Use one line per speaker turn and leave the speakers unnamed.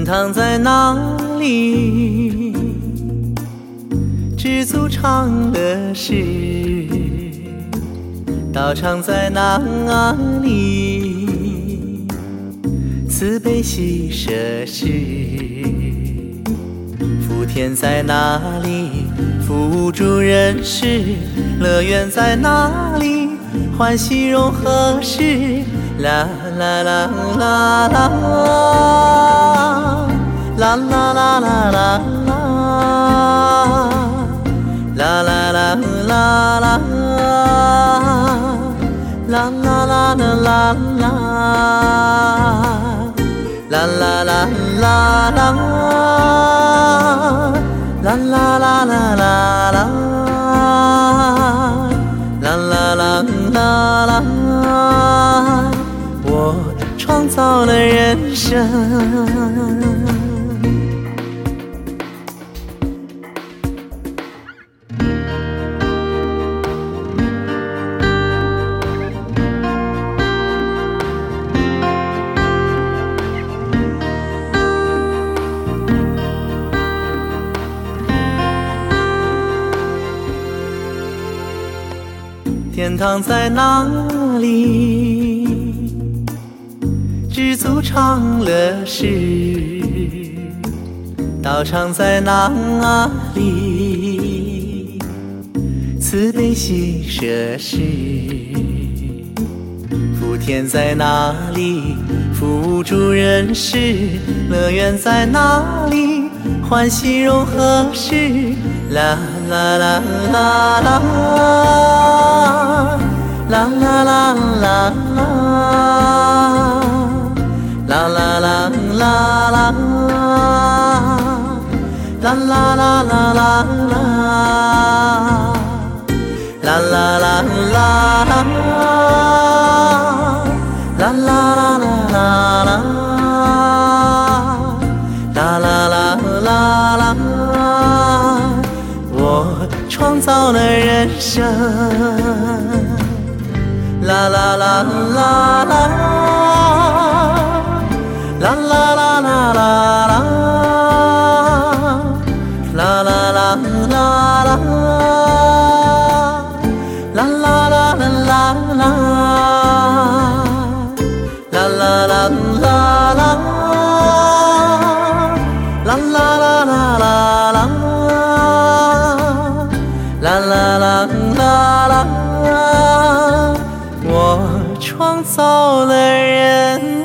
堂在哪里？知足常乐事。道场在哪里？慈悲喜舍事。福田在哪里？福助人世。乐园在哪里？欢喜融合事。啦啦啦啦啦，啦啦啦啦啦啦，啦啦啦啦啦，啦啦啦啦啦，啦啦啦啦啦，啦啦啦啦啦，啦啦啦啦啦。我创造了人生。天堂在哪里？知足常乐事。道场在哪里？慈悲喜舍事。福田在哪里？福助人世。乐园在哪里？欢喜融合事。啦啦啦啦啦，啦啦啦啦啦，啦啦啦啦啦，啦啦啦啦啦，啦啦啦啦啦，啦啦啦啦啦，啦啦啦啦啦。我创造了人生。啦啦啦啦啦，啦啦啦啦啦啦，啦啦啦啦啦，啦啦啦啦啦，啦啦啦啦啦，啦啦啦啦啦，啦啦啦啦啦。我创造了人